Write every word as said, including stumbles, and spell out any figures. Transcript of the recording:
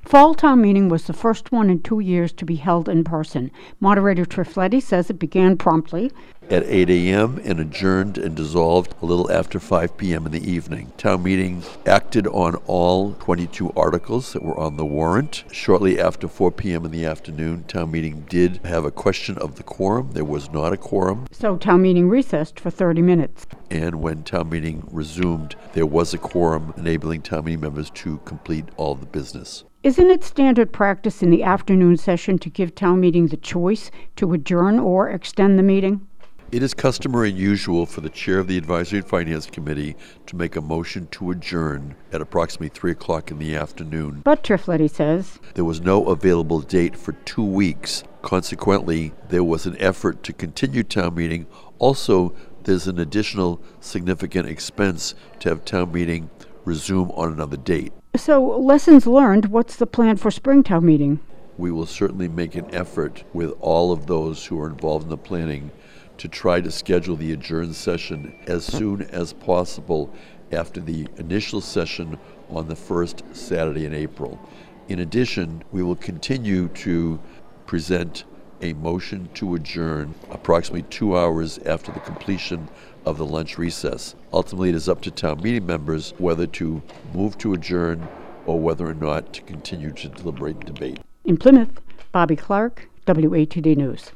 Fall town meeting was the first one in two years to be held in person. Moderator Trifletti says it began promptly at eight a.m. and adjourned and dissolved a little after five p.m. in the evening. Town meeting acted on all twenty-two articles that were on the warrant. Shortly after four p.m. in the afternoon, town meeting did have a question of the quorum. There was not a quorum. So town meeting recessed for thirty minutes. And when town meeting resumed, there was a quorum, enabling town meeting members to complete all the business. Isn't it standard practice in the afternoon session to give town meeting the choice to adjourn or extend the meeting? It is customary and usual for the chair of the Advisory and Finance Committee to make a motion to adjourn at approximately three o'clock in the afternoon. But Trifletti says there was no available date for two weeks. Consequently, there was an effort to continue town meeting. Also, there's an additional significant expense to have town meeting resume on another date. So, lessons learned, what's the plan for spring town meeting? We will certainly make an effort with all of those who are involved in the planning to try to schedule the adjourned session as soon as possible after the initial session on the first Saturday in April. In addition, we will continue to present a motion to adjourn approximately two hours after the completion of the lunch recess. Ultimately, it is up to town meeting members whether to move to adjourn or whether or not to continue to deliberate and debate. In Plymouth, Bobby Clark, W A T D News.